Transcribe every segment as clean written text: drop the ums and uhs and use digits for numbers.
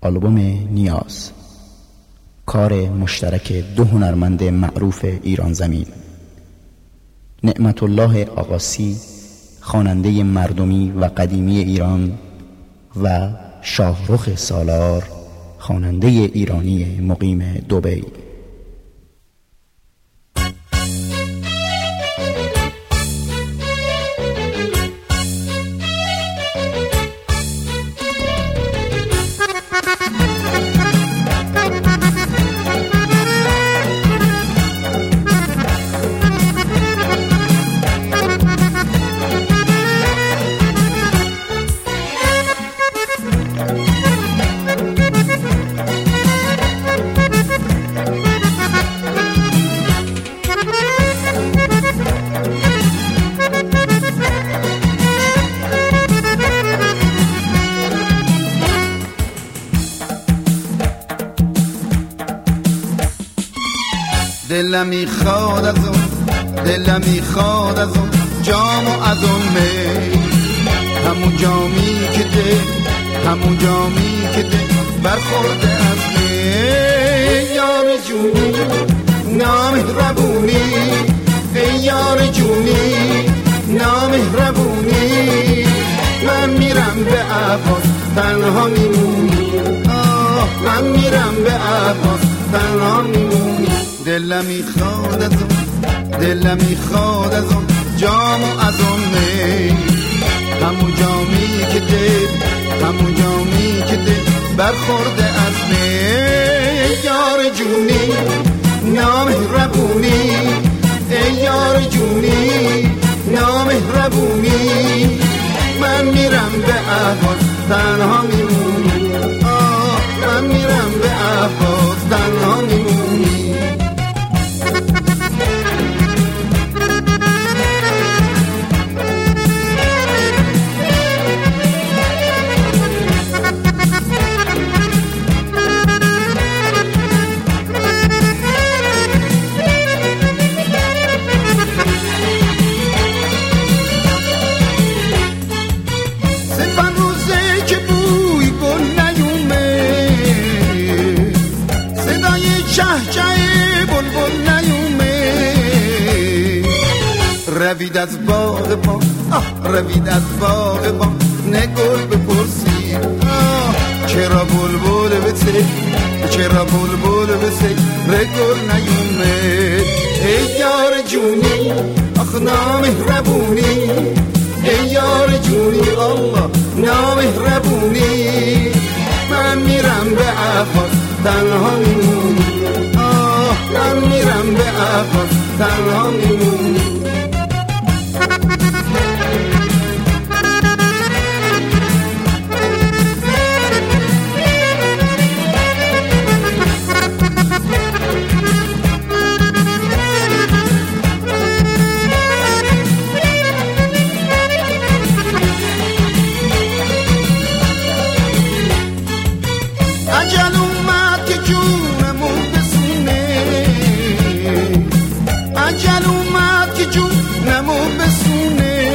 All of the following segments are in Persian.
آلبوم نیاز، کار مشترک دو هنرمند معروف ایران زمین، نعمت الله آقاسی خواننده مردمی و قدیمی ایران و شاهرخ سالار خواننده ایرانی مقیم دبی. دلم میخواد از اون، دلم میخواد از اون جام و از اون می، همون جامی که ده، همون جامی که ده برخورده از می. یار جونی نامهربونی، ای یار جونی نامهربونی، من میرم به عباس تنها میمونی، من میرم به عباس تنها میمونی. دلم میخواد از اون، دلم میخواد از اون جام و از اون می، همون جامی که ده، همون جامی که ده برخورده از می. یار جونی نامهربونی، ای یار جونی نامهربونی، من میرم به عباس تنها میمونی، من میرم به عباس تنها میمونی. روید از باغ با، روید از باغ با نگل بپرسید چرا بلبل بسه، چرا بلبل بسه رگل نیومد. ای یار جونی آخ نامهربونی، ای یار جونی الله نامهربونی، من میرم به عباس تنها میمونی، من میرم به عباس تنها میمونی. عجل اومد که جونمو بسونه، عجل اومد که جونمو بسونه،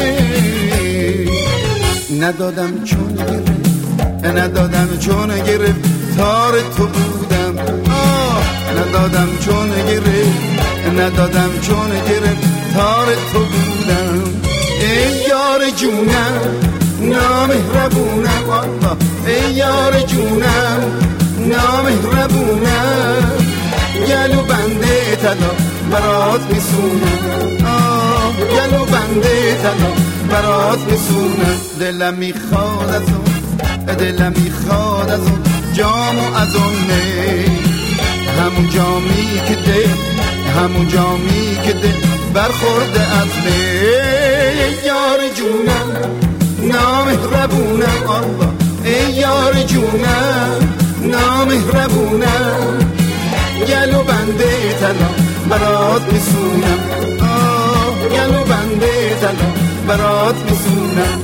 ندادم چون گرفت، ندادم چون گرفت تار تو بودم، ندادم چون گرفت، ندادم چون گرفت تار تو بودم. ای یار جونم نامهربونم الله، ای یار جونم نامهربونم، گلو بنده تدا برات میسونم، گلو بنده تدا برات میسونم. دلم میخواد از اون، دلم میخواد از اون جام و از اون می، همون جامی که ده، همون جامی که ده برخورده از می. یار جونم نامهربونم الله، ای یار جونم نامهربونم، گلو بنده تدا برات میسونم، گلو بنده تدا برات میسونم.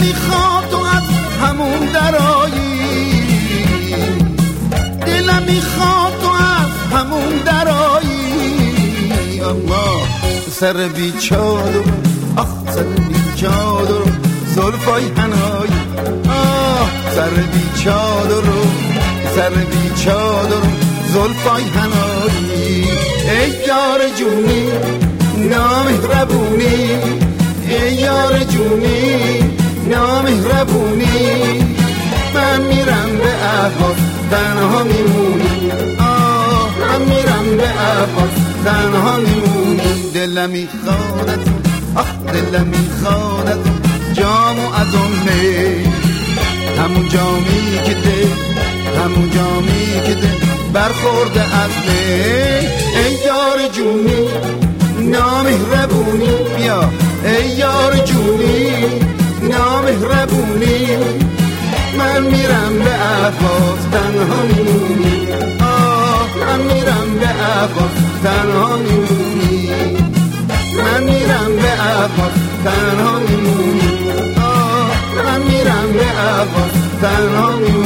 میخواد تو از همون درایی، دلم میخواد تو از همون درایی. الله سر بیچاره، آخ سر بیچاره، زلفای حنایی. آه سر بیچاره، سر بیچاره، زلفای حنایی. ای یار جونی نامهربونی، ای یار جونی نامهربونی. من میرم به عباس تنها میمونی، آه من میرم به عباس تنها میمونی. دلم میخوادت، آخ دلم میخوادت، جامو از اون می، همون جامی که ده، همون جامی که ده برخورده از می. ای یار جونی نامهربونی، بیا ای یار جونی نامهربونی. من میرم به عباس تنها میمونی، آه من میرم به عباس تنها میمونی. من میرم به عباس تنها میمونی، آه من میرم به عباس تنها میمونی.